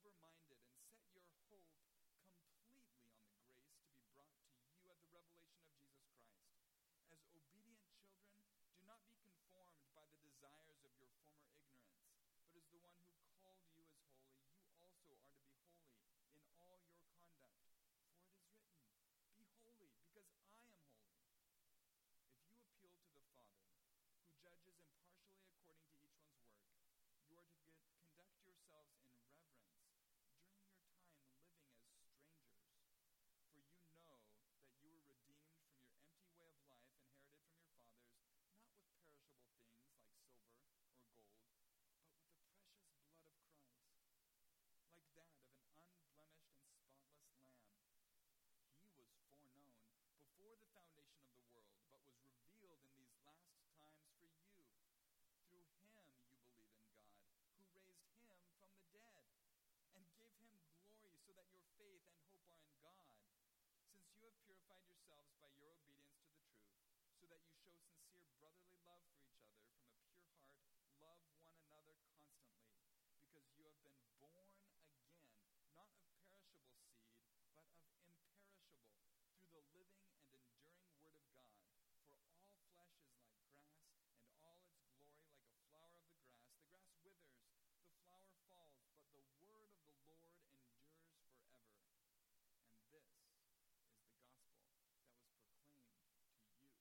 sober-minded and set your hope completely on the grace to be brought to you at the revelation of Jesus Christ. As obedient children, do not be conformed by the desires of your former ignorance, but as the one who called you is holy, you also are to be holy in all your conduct. For it is written, be holy, because I am holy. If you appeal to the Father, who judges impartially according to each one's work, you are to conduct yourselves in reverence during your time living as strangers. For you know that you were redeemed from your empty way of life inherited from your fathers, not with perishable things like silver or gold, but with the precious blood of Christ, like that of an unblemished and spotless lamb. He was foreknown before the foundation of the world, but was revealed in these last times for you. Through him you believe in God, who raised him from the dead and gave him glory, so that your faith and hope are in God. Since you have purified yourselves by your obedience to the truth, so that you show sincere brotherly love for each other from a pure heart, love one another constantly, because you have been born again, not of perishable seed, but of imperishable, through the living and enduring word of God. For all flesh is like grass, and all its glory like a flower of the grass. The grass withers, the flower falls, but the word of the Lord endures forever. And this is the gospel that was proclaimed to you.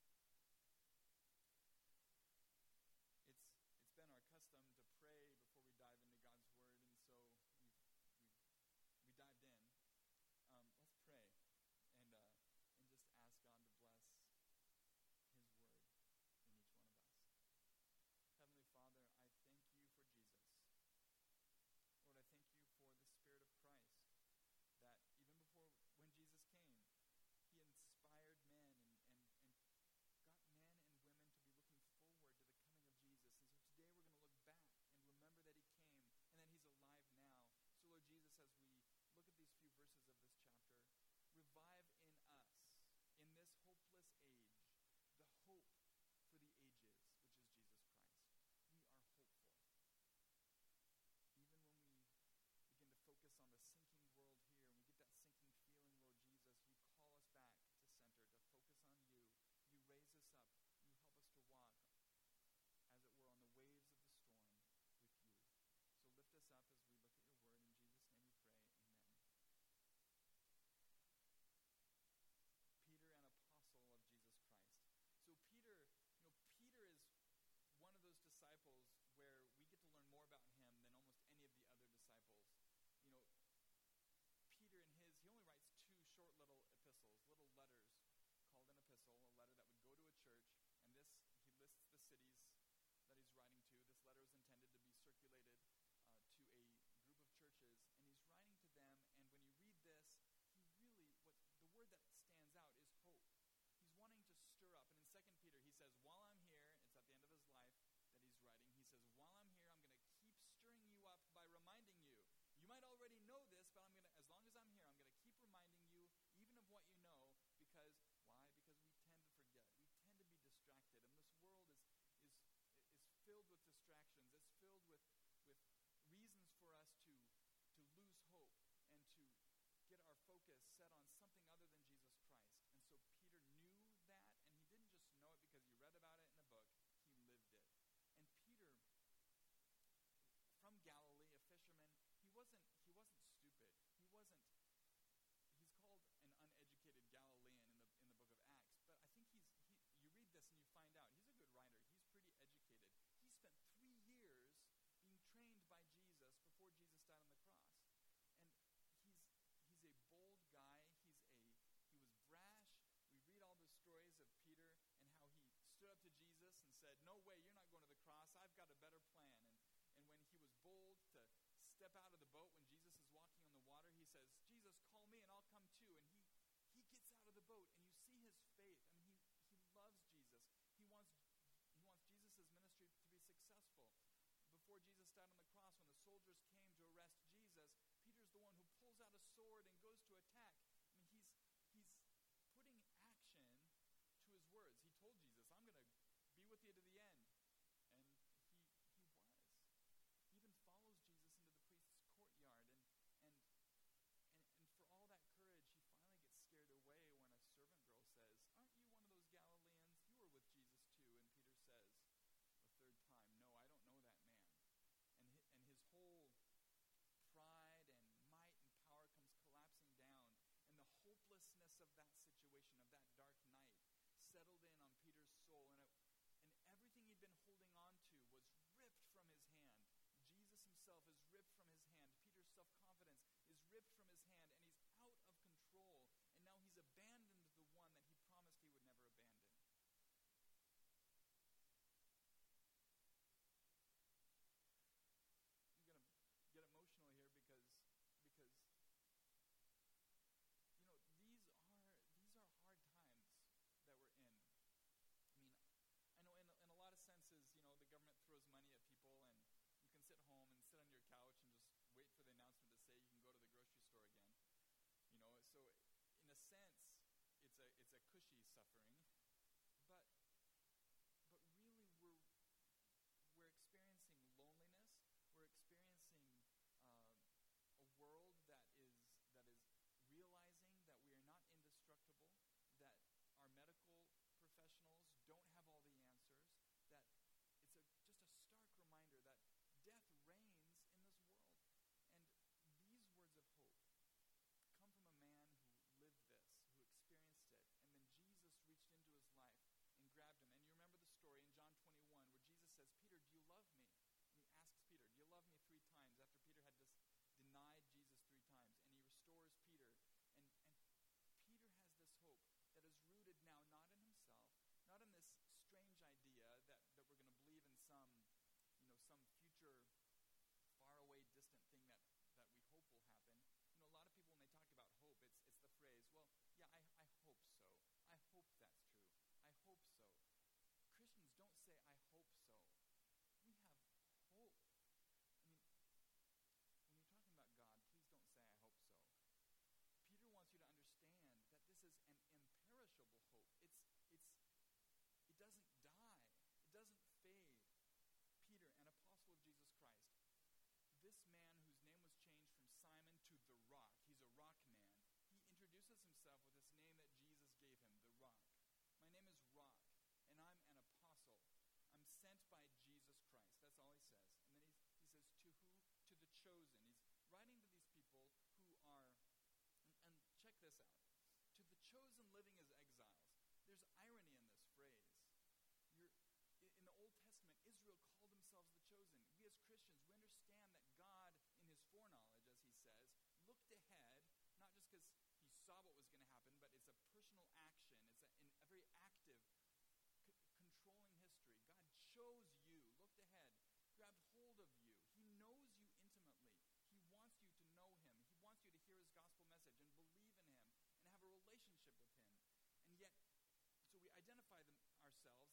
It's been our custom to pray before we dive into God's word, and so we dived in. Let's pray and just ask God to bless his word in each one of us. Heavenly Father, I thank you for Jesus. Lord, I thank you for the Spirit of Christ, that even before when Jesus came, he inspired men and got men and women to be looking forward to the coming of Jesus. And so today we're going to look back and remember that he came and that he's alive now. So Lord Jesus, as we look at these few verses of this chapter, revive in us, in this hopeless age, the hope for the ages, which is Jesus Christ. We are hopeful. Even when we begin to focus on the sinking world here, and we get that sinking feeling, Lord Jesus, you call us back to center, to focus on you. You raise us up. You help us to walk, as it were, on the waves of the storm with you. So lift us up as we look at your word. In Jesus' name we pray, amen. Peter, an apostle of Jesus Christ. So Peter is one of those disciples where we get to learn more about him than almost any of the other disciples. Peter he only writes 2 short little epistles, little letters called an epistle, a letter that would go to a church, and he lists the cities that he's writing to. This letter is intended to be circulated to a group of churches, and he's writing to them, and when you read this, the word that stands out is hope. He's wanting to stir up, and in 2 Peter he says, while I'm here, it's at the end of his life that he's writing, he says, while I'm here, I'm going to keep stirring you up by reminding you. You might already know this, but as long as I'm here, I'm going to keep reminding you even of what you know, because, why? Because we tend to forget. We tend to be distracted, and this world is filled with distractions. It's filled with reasons for us to lose hope and to get our focus set on something other than Jesus Christ. And so Peter knew that, and he didn't just know it because he read about it in a book. He lived it. And Peter, from Galilee, a fisherman, he wasn't stupid. He's called an uneducated Galilean in the book of Acts, but I think you read this and you find out he's a good writer. He's pretty educated. He spent 3 years being trained by Jesus before Jesus died on the cross. And he's a bold guy. He was brash. We read all the stories of Peter and how he stood up to Jesus and said, no way, you're not going to the cross. I've got a better plan. And when he was bold to step out of the boat when Jesus is walking on the water, he says, Jesus, call me and I'll come too. And he gets out of the boat, and you see his faith. I mean, he loves Jesus. He wants Jesus' ministry to be successful. Before Jesus died on the cross, when the soldiers came to arrest Jesus, Peter's the one who pulls out a sword and goes to attack. I mean, he's putting action to his words. He told Jesus, I'm going to be with you to the end. And he was. He even follows Jesus into the priest's courtyard, and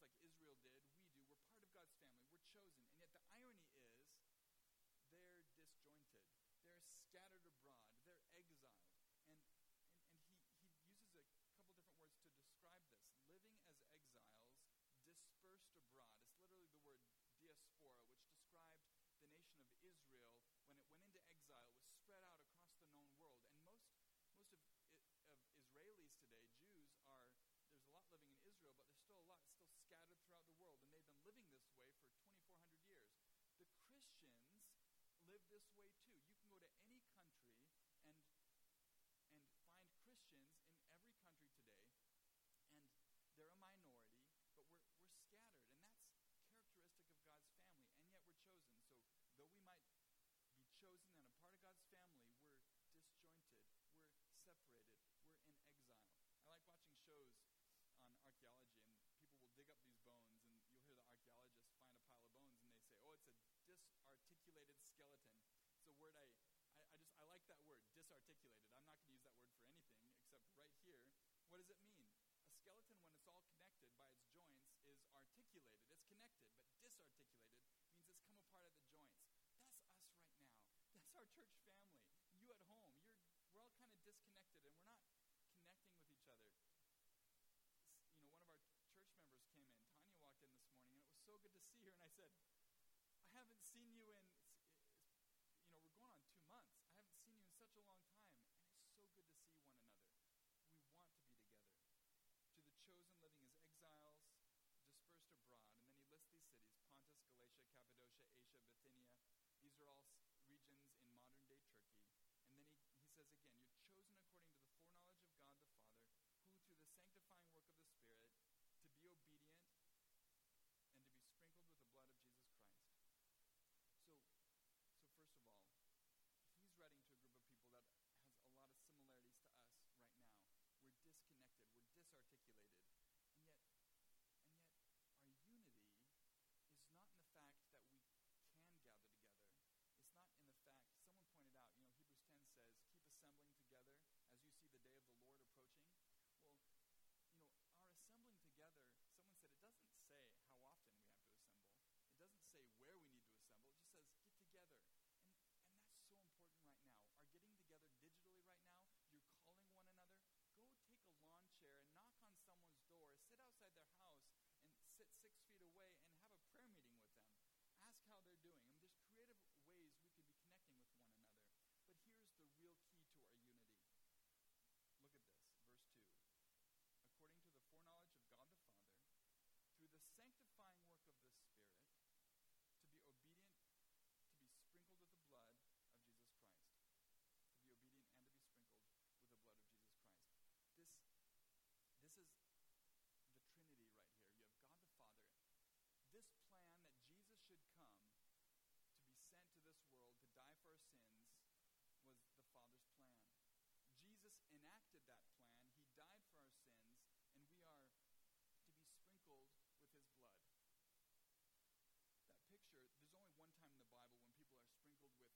like Israel did, we do. We're part of God's family. We're chosen. And yet the irony is they're disjointed. They're scattered abroad. They're exiled. And he uses a couple different words to describe this. Living as exiles, dispersed abroad. It's literally the word diaspora, which described the nation of Israel when it went into exile. It was spread out across the known world. And most of Israelis today, Jews, there's a lot living in Israel, but there's still a lot still scattered throughout the world. And they've been living this way for 2,400 years. The Christians live this way too. You can go to any country and find Christians in every country today, and they're a minority, but we're scattered, and that's characteristic of God's family, and yet we're chosen. So though we might be chosen and a part of God's family, we're disjointed, we're separated, we're in exile. I like watching shows on archaeology, and people will dig up these bones, and you'll hear the archaeologists find a pile of bones, and they say, oh, it's a disarticulated skeleton. It's a word I like that word, disarticulated. I'm not going to use that word for anything except right here. What does it mean? A skeleton, when it's all connected by its joints, is articulated. It's connected, but disarticulated means it's come apart at the joints. That's us right now. That's our church family. You at home, we're all kind of disconnected, and we're not connecting with each other. One of our church members came in. Tanya walked in this morning, and it was so good to see her, and I said, I haven't seen you in, we're going on 2 months. I haven't seen you in such a long time, and it's so good to see one another. We want to be together. To the chosen living as exiles, dispersed abroad. And then he lists these cities: Pontus, Galatia, Cappadocia, Asia, Bithynia. These are all regions in modern-day Turkey. And then he says again, you're chosen according to the foreknowledge of God the Father, who through the sanctifying work of the Spirit, to be obedient and to be sprinkled with the blood of Jesus Christ. So first of all, he's writing to a group of people that has a lot of similarities to us right now. We're disconnected, we're disarticulated, and yet our unity is not in the fact that we can gather together. It's not in the fact, someone pointed out, Hebrews 10 says, keep assembling together as you see the day of the Lord approaching. Well, our assembling together, someone said, it doesn't say how often we have to assemble. It doesn't say where we need to assemble. It just says get together. And that's so important right now. Our getting together digitally right now, you're calling one another. Go take a lawn chair and knock on someone's door. Sit outside their house and sit 6 feet away and have a prayer meeting with them. Ask how they're doing. I mean, there's creative ways we can be connecting with one another. But here's the real key to our unity. Look at this, verse 2. According to the foreknowledge of God the Father, through the sanctifying work of the Spirit, to be obedient, to be sprinkled with the blood of Jesus Christ. To be obedient and to be sprinkled with the blood of Jesus Christ. This is the Trinity right here. You have God the Father. This plan that Jesus should come to be sent to this world to die for our sins was the Father's plan. Jesus enacted that plan. He died for our sins, and we are to be sprinkled with his blood. That picture, there's only one time in the Bible when people are sprinkled with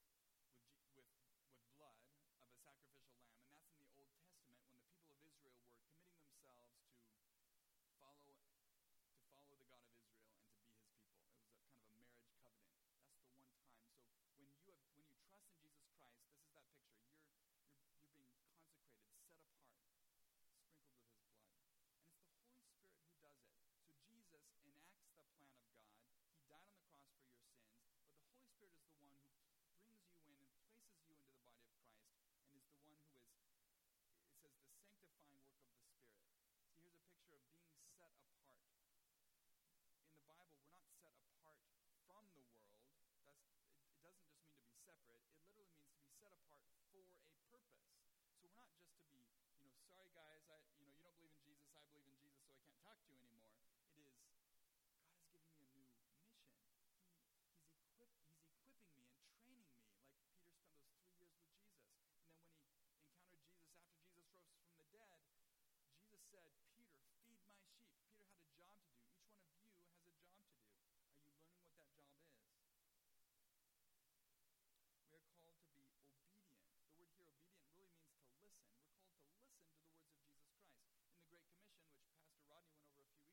blood of a sacrificial lamb, and that's in the Old Testament when the people of Israel were committing themselves to follow the God of Israel and to be his people. It was a kind of a marriage covenant. That's the one time. So when you trust in Jesus Christ, this is that picture. You're being consecrated, set apart, sprinkled with his blood. And it's the Holy Spirit who does it. So Jesus enacts the plan of God. He died on the cross for your sins, but the Holy Spirit is the one who brings you in and places you into the body of Christ, and is the one who is, it says, the sanctifying work of the Spirit. See, here's a picture of being set apart. In the Bible, we're not set apart from the world. It doesn't just mean to be separate. It literally means to be set apart for a purpose. So we're not just to be, sorry guys, you don't believe in Jesus, I believe in Jesus, so I can't talk to you anymore. It is, God has given me a new mission. He's equipping me and training me, like Peter spent those 3 years with Jesus. And then when he encountered Jesus after Jesus rose from the dead, Jesus said, Peter, feed my sheep. Peter had a job to do. Each one of you has a job to do. Are you learning what that job is? We are called to be obedient. The word here, obedient, really means to listen. We're called to listen to the words of Jesus Christ. In the Great Commission, which Pastor Rodney went over a few weeks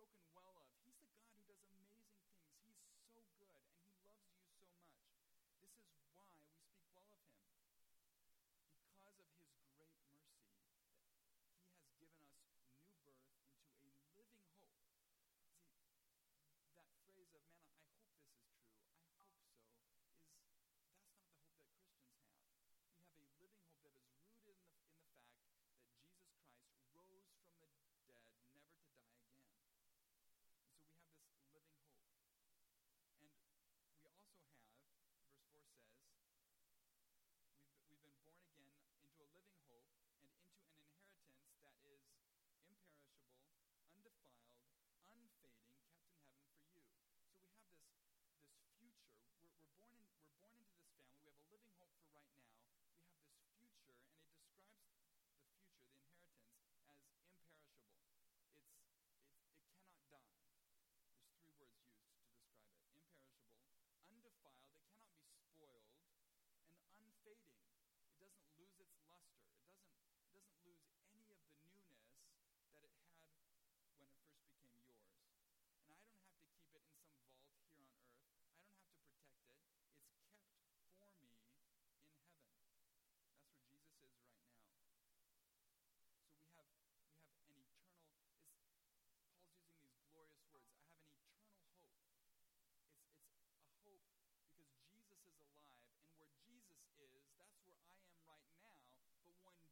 spoken well of. He's the God who does amazing things. He's so good, and he loves you so much. This is why we speak well of him. Because of his great mercy, he has given us new birth into a living hope. See, that phrase of, man, I hope this is true, I hope so, that's not the hope that Christians have. We have a living hope that is rooted in the fact that Jesus Christ rose from the dead, never to die again. And so we have this living hope. And we also have, verse 4 says, we've been born again into a living hope and into an inheritance that is imperishable, undefiled, unfading, kept in heaven for you. So we have this future. We're born into this family. We have a living hope for right now. We have this future, and it describes the future, the inheritance, as imperishable. It cannot die. There's three words used to describe it. Imperishable, undefiled, it cannot be spoiled, and unfading. It doesn't lose its luster. It doesn't lose any of the newness that it had when it first became yours. And I don't have to keep it in some vault here on earth. I don't have to protect it. It's kept for me in heaven. That's where Jesus is right now. So we have an eternal, Paul's using these glorious words, I have an eternal hope. It's a hope because Jesus is alive, and where Jesus is, that's where I am right now, but one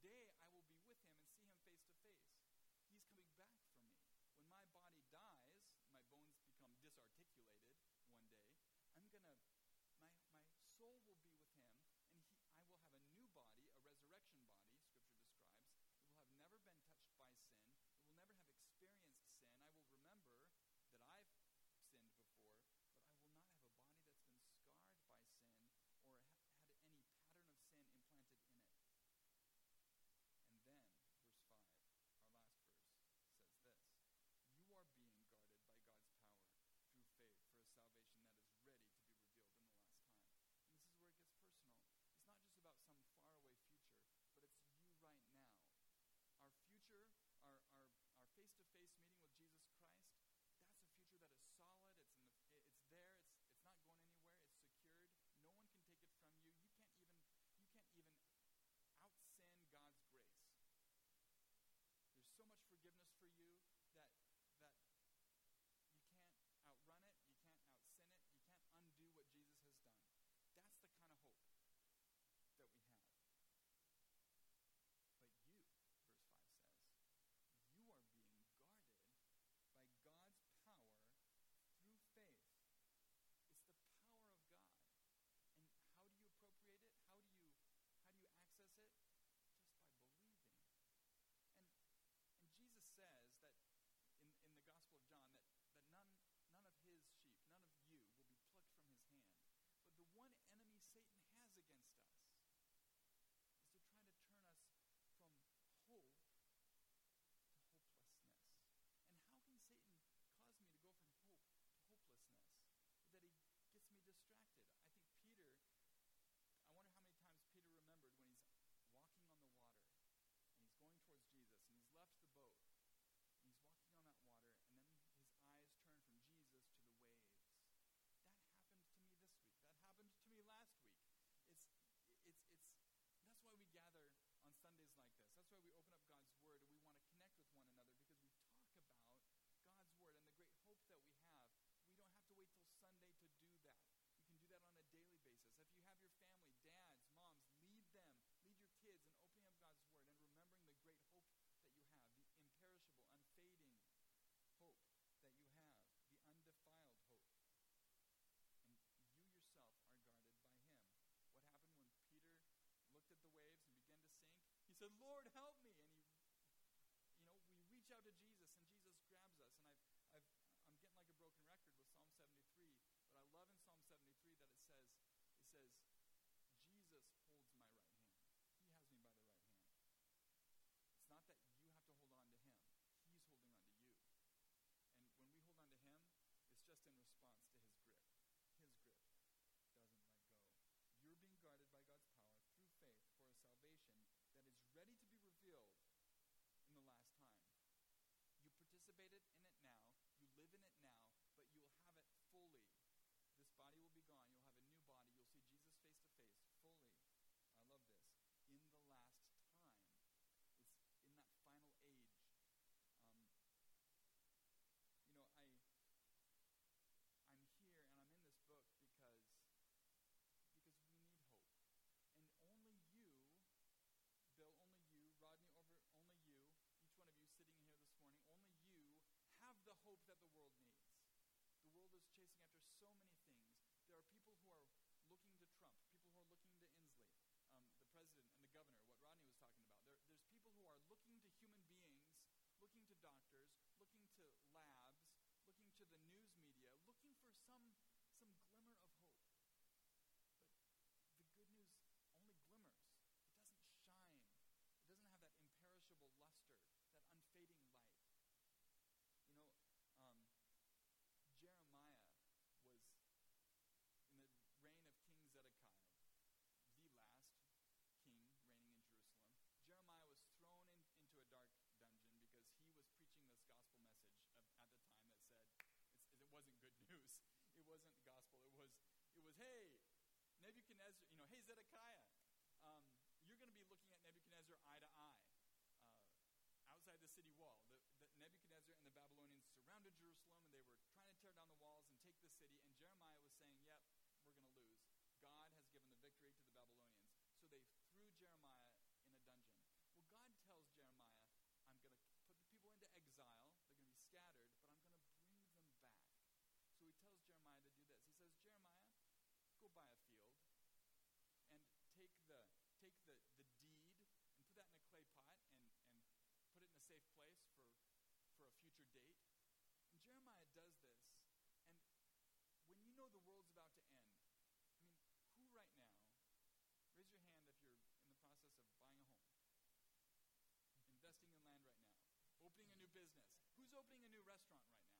hey, Zedekiah, you're going to be looking at Nebuchadnezzar eye to eye outside the city wall. The Nebuchadnezzar and the Babylonians surrounded Jerusalem, and they were trying to tear down the walls and take the city, and Jeremiah was saying, yep, we're going to lose. God has given the victory to the Babylonians. So they threw Jeremiah in a dungeon. Well, God tells Jeremiah, I'm going to put the people into exile. They're going to be scattered, but I'm going to bring them back. So he tells Jeremiah to do this. He says, Jeremiah, go buy a field and take the deed and put that in a clay pot and put it in a safe place for a future date. And Jeremiah does this, and when you know the world's about to end, I mean, who right now, raise your hand if you're in the process of buying a home, investing in land right now, opening a new business. Who's opening a new restaurant right now?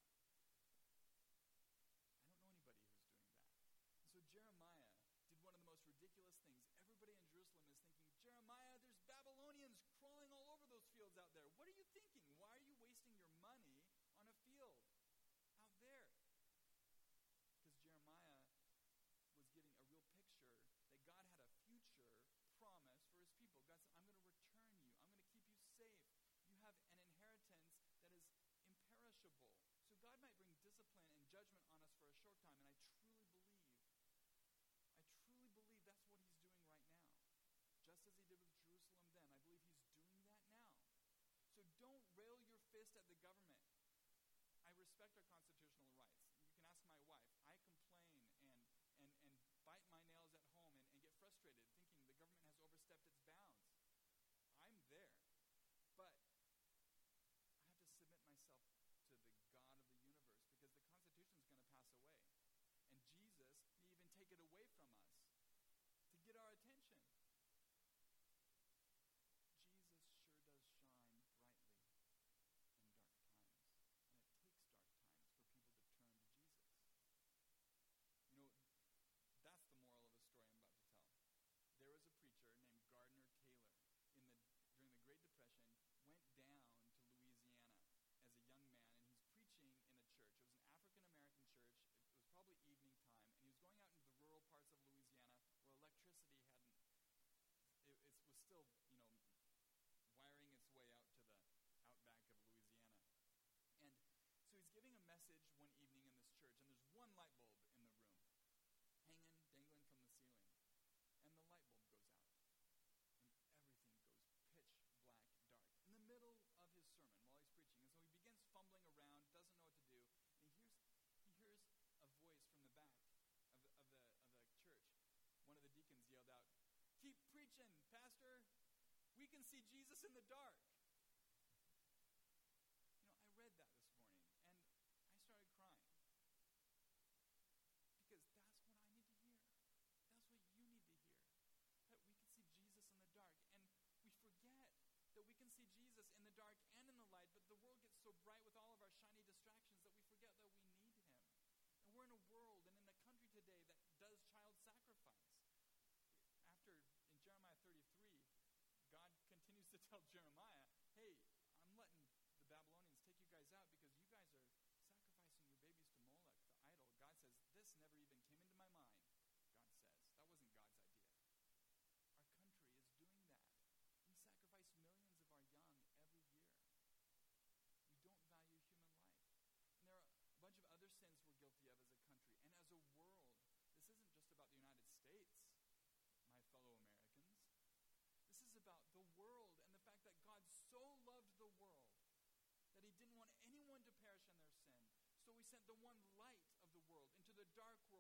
I don't know anybody who's doing that. And so Jeremiah did one of the most ridiculous things. Everybody in Jerusalem is thinking, Jeremiah, there's Babylonians crawling all over those fields out there. What are you thinking? Why are you wasting your money on a field out there? Because Jeremiah was getting a real picture that God had a future promise for his people. God said, I'm going to return you. I'm going to keep you safe. You have an inheritance that is imperishable. So God might bring discipline and judgment on us for a short time, and I truly believe that's what he's doing right now. Just as he did with Jerusalem then, I believe he's doing that now. So don't rail your fist at the government. I respect our constitutional rights. You can ask my wife. I complain and bite my nails at home and get frustrated thinking the government has overstepped its bounds. I'm there. But I have to submit myself to the God of the universe because the Constitution is going to pass away. And Jesus may even take it away from us to get our attention. Jesus sure does shine brightly in dark times. And it takes dark times for people to turn to Jesus. You know, that's the moral of a story I'm about to tell. There was a preacher named Gardner Taylor during the Great Depression, went down to Louisiana as a young man, and he's preaching in a church. It was an African-American church. It was probably evening time, and he was going out into the rural parts of Louisiana where electricity it was still, wiring its way out to the outback of Louisiana. And so he's giving a message one evening in this church, and there's one light bulb in the room, dangling from the ceiling. And the light bulb goes out, and everything goes pitch black, dark, in the middle of his sermon while he's preaching. And so he begins fumbling around, doesn't know what to do, and he hears a voice from the back of the church. One of the deacons yelled out, "Keep preaching, Pastor. We can see Jesus in the dark." I read that this morning, and I started crying. Because that's what I need to hear. That's what you need to hear. That we can see Jesus in the dark. And we forget that we can see Jesus in the dark and in the light, but the world gets so bright with all of our shiny distractions that we forget that we need him. And we're in a world and in a country today that does child sacrifice. In Jeremiah 33, God continues to tell Jeremiah, hey, I'm letting the Babylonians take you guys out because you guys are sacrificing your babies to Moloch, the idol. God says, this never even came into my mind, God says. That wasn't God's idea. Our country is doing that. We sacrifice millions of our young every year. We don't value human life. And there are a bunch of other sins we're guilty of as a country. And as a world, this isn't just about the United States, my fellow Americans. This is about the world and the fact that God so loved the world that he didn't want anyone to perish in their sin. So he sent the one light of the world into the dark